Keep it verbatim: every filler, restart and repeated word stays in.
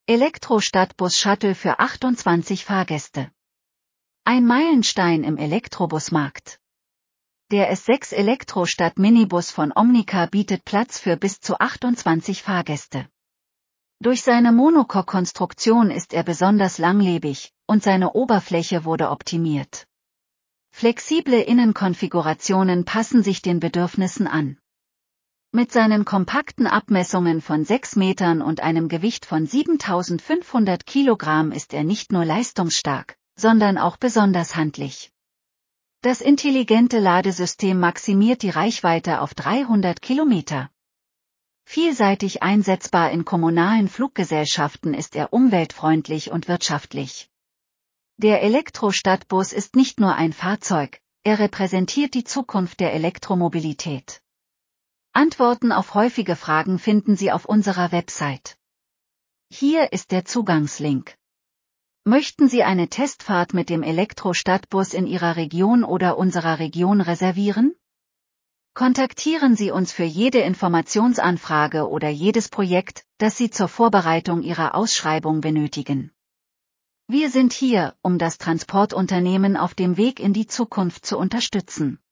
Elektro-Stadtbus-Shuttle für achtundzwanzig Fahrgäste. Ein Meilenstein im Elektrobusmarkt. Der S sechs Elektro-Stadt-Minibus von Omnica bietet Platz für bis zu achtundzwanzig Fahrgäste. Durch seine Monocoque-Konstruktion ist er besonders langlebig, und seine Oberfläche wurde optimiert. Flexible Innenkonfigurationen passen sich den Bedürfnissen an. Mit seinen kompakten Abmessungen von sechs Metern und einem Gewicht von siebentausendfünfhundert Kilogramm ist er nicht nur leistungsstark, sondern auch besonders handlich. Das intelligente Ladesystem maximiert die Reichweite auf dreihundert Kilometer. Vielseitig einsetzbar in kommunalen Fluggesellschaften ist er umweltfreundlich und wirtschaftlich. Der Elektro-Stadtbus ist nicht nur ein Fahrzeug, er repräsentiert die Zukunft der Elektromobilität. Antworten auf häufige Fragen finden Sie auf unserer Website. Hier ist der Zugangslink. Möchten Sie eine Testfahrt mit dem Elektro-Stadtbus in Ihrer Region oder unserer Region reservieren? Kontaktieren Sie uns für jede Informationsanfrage oder jedes Projekt, das Sie zur Vorbereitung Ihrer Ausschreibung benötigen. Wir sind hier, um das Transportunternehmen auf dem Weg in die Zukunft zu unterstützen.